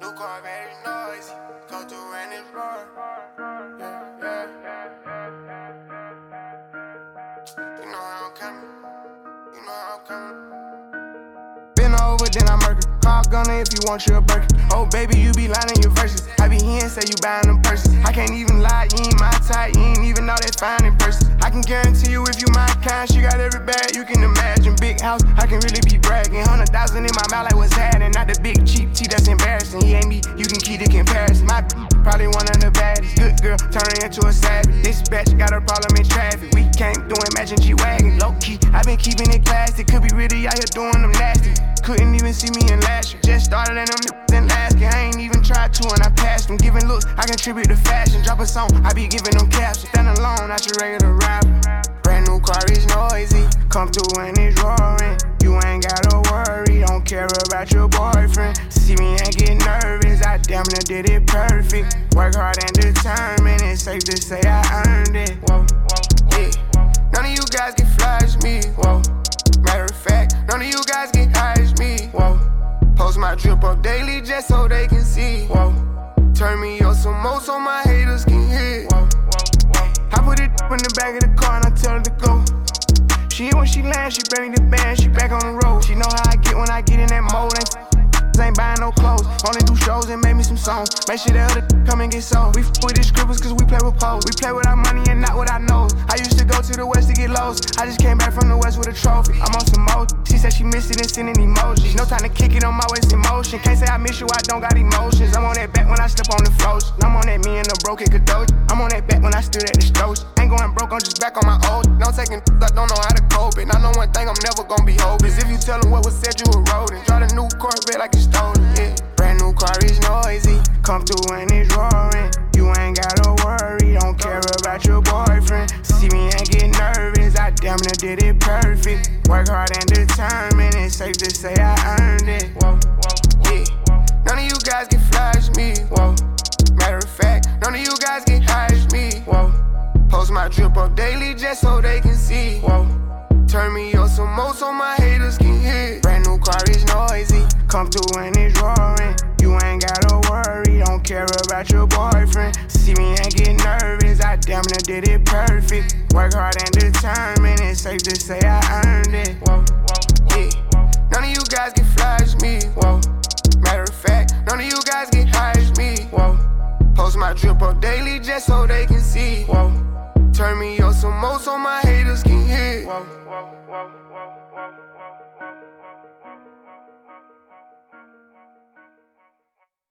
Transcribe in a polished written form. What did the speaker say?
New car very noisy, come through and it's roar. Yeah. You know how I'm coming, Been over, then I murder. Call gunner if you want you a burger. Oh baby, you be lying in your verses. I be here and say you buying them purses. I can't even lie, you ain't my type, you ain't even know that fine in person. I can guarantee you if you my kind, she got every bag you can imagine. Big house, I can really be bragging. 100,000 in my mouth like what's happening. Not the big cheap tea that's embarrassing. He ain't me, you can keep the comparison. My probably one of the baddest. Good girl, turning into a savage. This bitch got a problem in traffic. We came doing matching G-Wagon. Low key, I been keeping it classy. Could be really out here doing them nasty. Couldn't even see me in last year. Just started in them in last year. I ain't even tried to and I passed them. Giving looks, I contribute to fashion. Drop a song, I be giving them captions. Stand alone, not your regular rapper. Brand new car is noisy. Come through and it's roaring. You ain't gotta worry, don't care about your boyfriend. See me and get nervous, I damn near did it perfect. Work hard and determined, it's safe to say I earned it. Whoa, yeah. None of you guys can flash me. Whoa. Matter of fact, none of you guys get high as me. Whoa. Post my drip up daily just so they can see. Whoa. Turn me up some more so my haters can hear. Whoa. I put it in the back of the car and I tell her to go. She when she lands, she bring the band, she back on the road. She know how I get when I get in that mode. Ain't buying no clothes, only do shows and make me some songs. Make sure the other come and get sold. We with these scribbles cause we play with pose. We play with our money and not with our nose. I used to go to the west to get lost. I just came back from the west with a trophy. I'm on some mode. She said she missed it and sending emojis. No time to kick it on my waist in motion. Can't say I miss you, I don't got emotions. I'm on that back when I step on the floats. I'm on that me and the broken Kadosh. I'm on that back when I stood at the stores. Ain't going broke, I'm just back on my old. No taking I don't know how to cope it. I know one thing I'm never gonna be hopeless. If you tell them what was said, you a rodent. Drive a new Corvette like it's stolen, yeah. Brand new car is noisy, come through and it's roaring. You ain't gotta worry, don't care about your boyfriend. See me and get nervous, I damn near did it perfect. Work hard and determined, it's safe to say I earned it. Whoa, yeah. None of you guys can flash me. Whoa. Matter of fact, none of you guys get high as me. Whoa. Post my drip up daily just so they can see. Whoa. Turn me up some more so my haters can hear. Brand new car is noisy, come through and it's roaring. You ain't gotta worry, don't care about your boyfriend. See me and get nervous, I damn near did it perfect. Work hard and determined, it's safe to say I earned it. Whoa, yeah. None of you guys can flash me. Whoa.